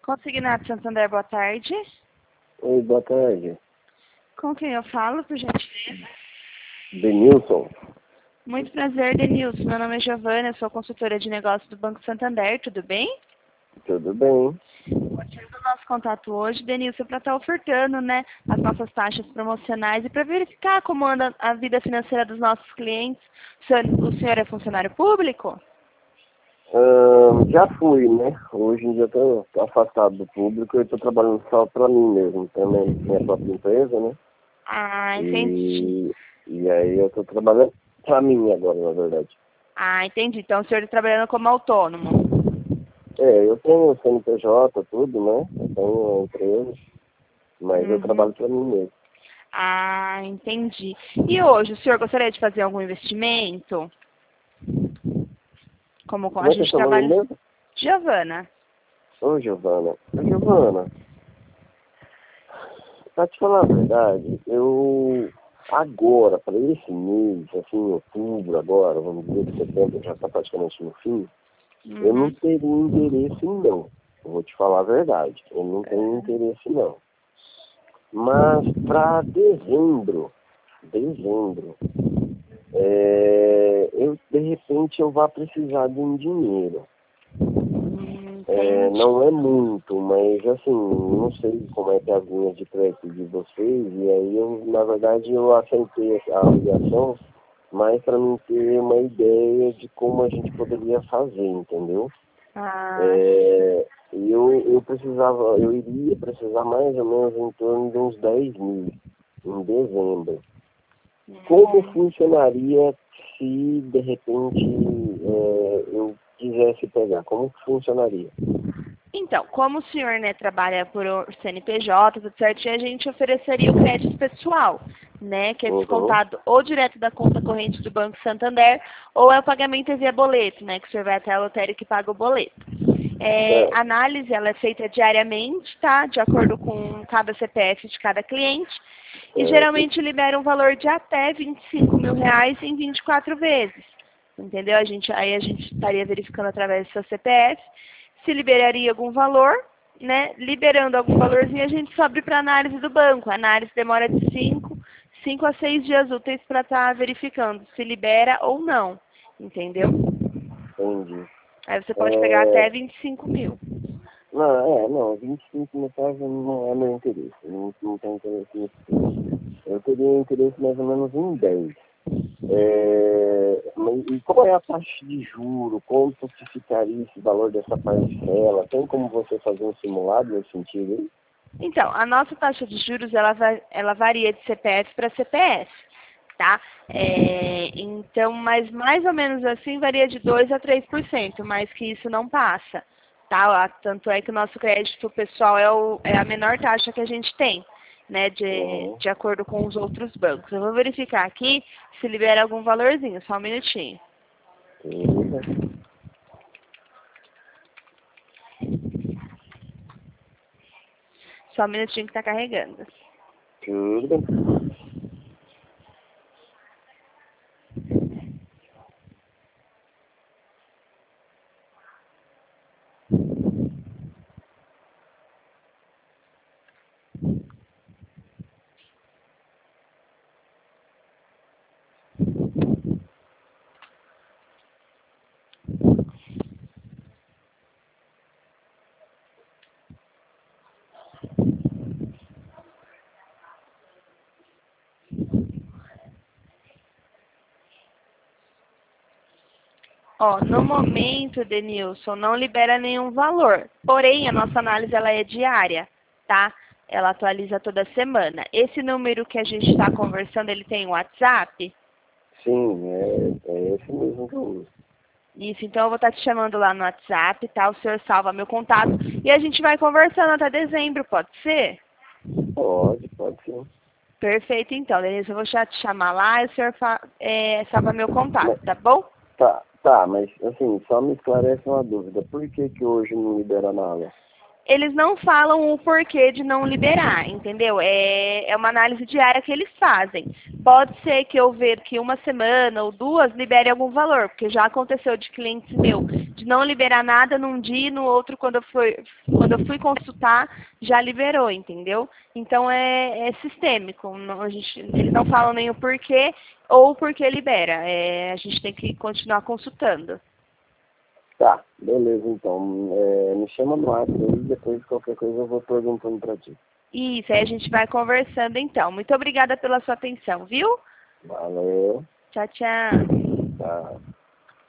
Consignado Santander, boa tarde. Oi, boa tarde. Com quem eu falo, por gentileza? Denilson. Muito prazer, Denilson. Meu nome é Giovana, eu sou consultora de negócios do Banco Santander, tudo bem? Tudo bem? O motivo do nosso contato hoje, Denilson, é para estar ofertando, né, as nossas taxas promocionais e para verificar como anda a vida financeira dos nossos clientes. O senhor é funcionário público? Já fui, né? Hoje em dia eu tô afastado do público e estou trabalhando só para mim mesmo. Também minha própria empresa, né? Ah, entendi. E aí eu estou trabalhando para mim agora, na verdade. Ah, entendi. Então o senhor está trabalhando como autônomo. Eu tenho CNPJ, tudo, né? Eu tenho uma empresa, mas eu Uhum. trabalho para mim mesmo. Ah, entendi. E hoje, o senhor gostaria de fazer algum investimento? Como a Como é que é gente seu nome trabalha... mesmo? Giovana. Ô, Giovana. Ô, Giovana, pra te falar a verdade, eu agora, para esse mês, assim, outubro agora, vamos dizer que setembro já está praticamente no fim, eu não Uhum. teria interesse não. Eu vou te falar a verdade, eu não tenho interesse não. Mas para dezembro, de repente eu vá precisar de um dinheiro. Entendi. Não é muito, mas assim, não sei como é que é as linhas de crédito de vocês, e aí na verdade eu aceitei a ligação, mas para mim ter uma ideia de como a gente poderia fazer, entendeu? Ah, Eu iria precisar mais ou menos em torno de uns 10 mil em dezembro. Como funcionaria se de repente eu quisesse pegar? Como que funcionaria? então, como o senhor, né, trabalha por CNPJ, tudo certinho, a gente ofereceria o crédito pessoal, né, que é Uhum. descontado ou direto da conta corrente do Banco Santander, ou é o pagamento via boleto, né, que o senhor vai até a lotérica e paga o boleto. A Certo. análise, ela é feita diariamente, tá, de acordo com cada CPF de cada cliente, e Certo. geralmente libera um valor de até R$ 25.000 em 24 vezes. Entendeu? Aí a gente estaria verificando através do seu CPF se liberaria algum valor, né? Liberando algum valorzinho, a gente sobe para análise do banco. A análise demora de 5 a 6 dias úteis para estar verificando se libera ou não. Entendeu? Entendi. Aí você pode pegar É, até 25 mil. não, 25 no caso não é meu interesse. Não tenho interesse nesse preço. Eu teria interesse mais ou menos em 10. E qual é a taxa de juro? Quanto que ficaria esse valor dessa parcela? Tem como você fazer um simulado nesse sentido aí? Então, a nossa taxa de juros, ela varia de CPF para CPF, tá? Então, mas mais ou menos assim, varia de 2 a 3%, mais que isso não passa, tá? Tanto é que o nosso crédito pessoal é a menor taxa que a gente tem, né? Uhum. De acordo com os outros bancos. Eu vou verificar aqui se libera algum valorzinho, só um minutinho. Beleza. Só um minutinho que tá carregando. Tudo bem. Ó, no momento, Denilson, não libera nenhum valor. Porém, a nossa análise ela é diária, tá? Ela atualiza toda semana. Esse número que a gente está conversando, ele tem WhatsApp? Sim, é esse mesmo que eu uso. Isso, então eu vou estar te chamando lá no WhatsApp, tá? O senhor salva meu contato e a gente vai conversando até dezembro, pode ser? Pode sim. Perfeito, então, Denilson, eu vou já te chamar lá e o senhor salva meu Mas, contato, tá bom? tá, mas assim, só me esclarece uma dúvida. Por que que hoje não libera nada? eles não falam o porquê de não liberar, entendeu? É uma análise diária que eles fazem. Pode ser que eu ver que uma semana ou duas libere algum valor, porque já aconteceu de clientes meu, de não liberar nada num dia e no outro, quando eu fui consultar, já liberou, entendeu? Então é sistêmico. Eles não falam nem o porquê ou o porquê libera. A gente tem que continuar consultando. Tá, beleza então. Me chama no WhatsApp aí, depois qualquer coisa eu vou perguntando pra ti. Isso, aí a gente vai conversando então. Muito obrigada pela sua atenção, viu? Valeu. Tchau, tchau. Tá.